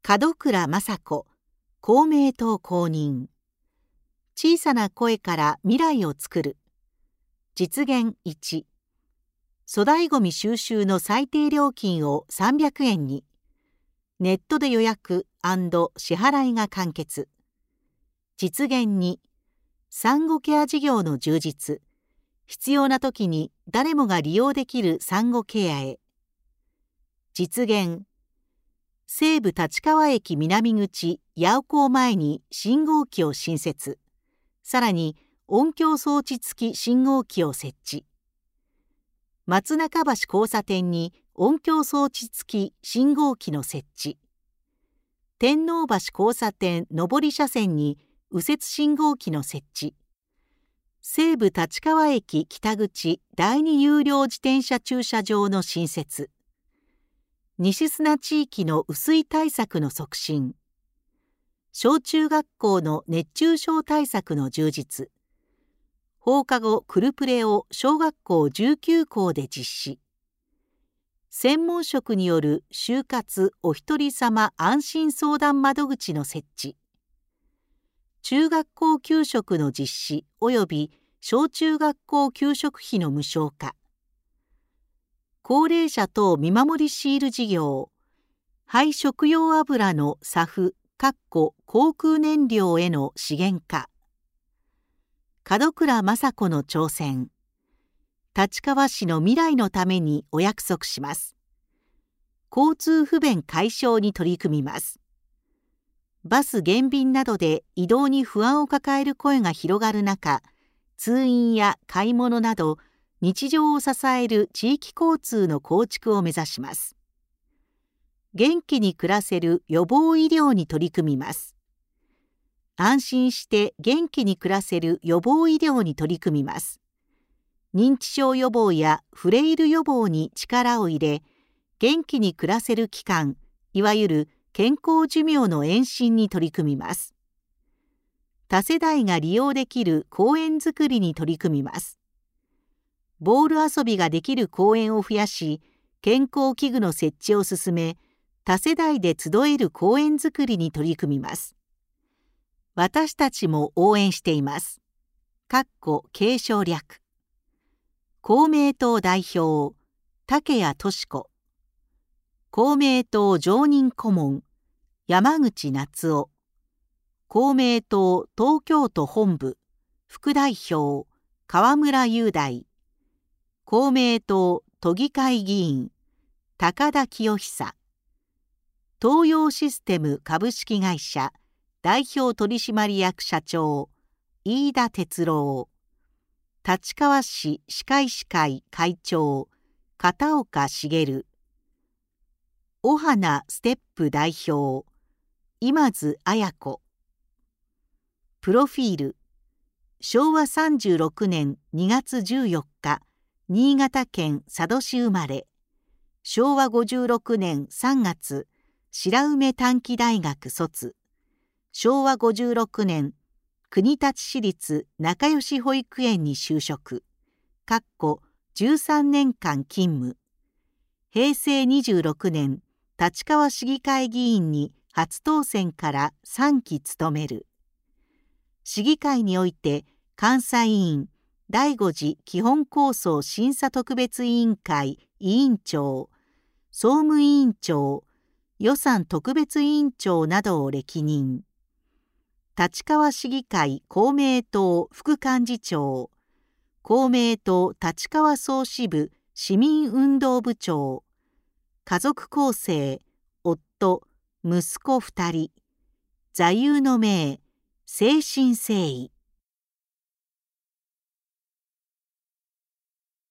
門倉正子、公明党公認。小さな声から未来をつくる。実現1。粗大ごみ収集の最低料金を300円に。ネットで予約&支払いが完結。実現2。産後ケア事業の充実。必要な時に誰もが利用できる産後ケアへ。実現。西武立川駅南口八尾港前に信号機を新設。さらに音響装置付き信号機を設置。松中橋交差点に音響装置付き信号機の設置。天王橋交差点上り車線に右折信号機の設置。西武立川駅北口第二有料自転車駐車場の新設。西砂地域の雨水対策の促進。小中学校の熱中症対策の充実。放課後クルプレを小学校19校で実施。専門職による就活お一人様安心相談窓口の設置。中学校給食の実施及び小中学校給食費の無償化。高齢者等見守りシール事業。廃食用油の SAF 航空燃料への資源化。門倉正子の挑戦。立川市の未来のためにお約束します。交通不便解消に取り組みます。バス減便などで移動に不安を抱える声が広がる中、通院や買い物など日常を支える地域交通の構築を目指します。元気に暮らせる予防医療に取り組みます。安心して元気に暮らせる予防医療に取り組みます。認知症予防やフレイル予防に力を入れ、元気に暮らせる期間、いわゆる健康寿命の延伸に取り組みます。多世代が利用できる公園づくりに取り組みます。ボール遊びができる公園を増やし、健康器具の設置を進め、多世代で集える公園づくりに取り組みます。私たちも応援しています。継承略。公明党代表、竹谷敏子。公明党常任顧問、山口夏夫。公明党東京都本部、副代表、河村雄大。公明党都議会議員、高田清久。東洋システム株式会社代表取締役社長、飯田哲郎。立川市歯科医師会会長、片岡茂。おはなステップ代表、今津綾子。プロフィール。昭和36年2月14日、新潟県佐渡市生まれ。昭和56年3月、白梅短期大学卒。昭和56年、国立市立仲良し保育園に就職。13年間勤務。平成26年、立川市議会議員に初当選から3期務める。市議会において、監査委員、第5次基本構想審査特別委員会委員長、総務委員長、予算特別委員長などを歴任。立川市議会公明党副幹事長、公明党立川総支部市民運動部長、家族構成、夫、息子2人、座右の銘、誠心誠意。